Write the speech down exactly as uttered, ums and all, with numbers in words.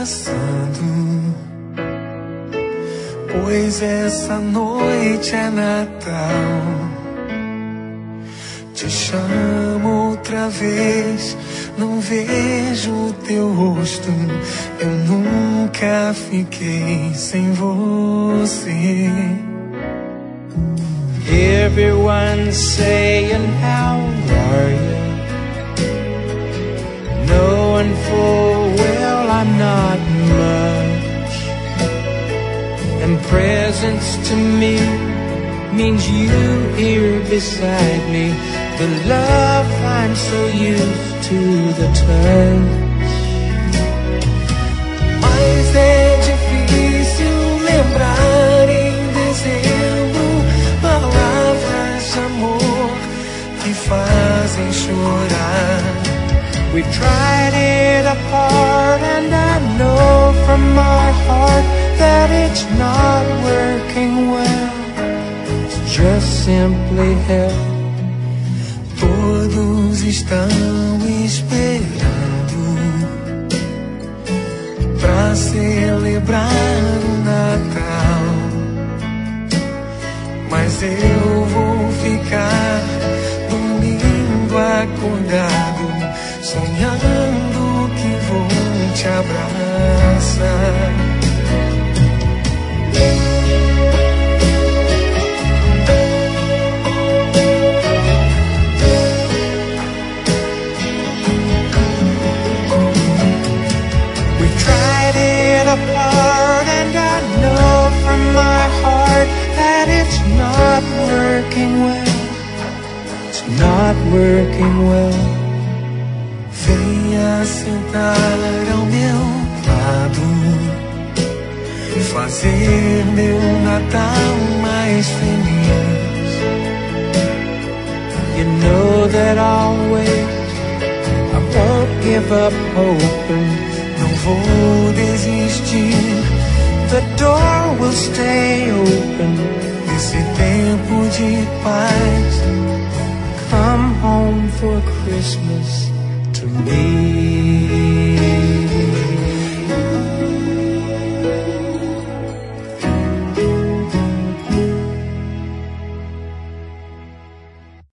passando, pois essa noite é Natal. Te chamo outra vez, não vejo o teu rosto. Eu nunca fiquei sem você. Everyone's saying, how are you? Knowing full well I'm not much, and presents to me means you here beside me. The love I'm so used to the touch. Mas é difícil lembrar em dezembro palavras de amor que fazem chorar. We tried it apart, and I know from my heart that it's not working well. It's just simply hell. Todos estão esperando pra celebrar o Natal, mas eu vou ficar dormindo acordado, sonhando que vou te abraçar. We tried it apart, and I know from my heart that it's not working well. It's not working well. Venha sentar ao meu lado, fazer meu Natal mais feliz. You know that always I won't give up hoping. Não vou desistir, The door will stay open. nesse tempo de paz. Come home for Christmas to me.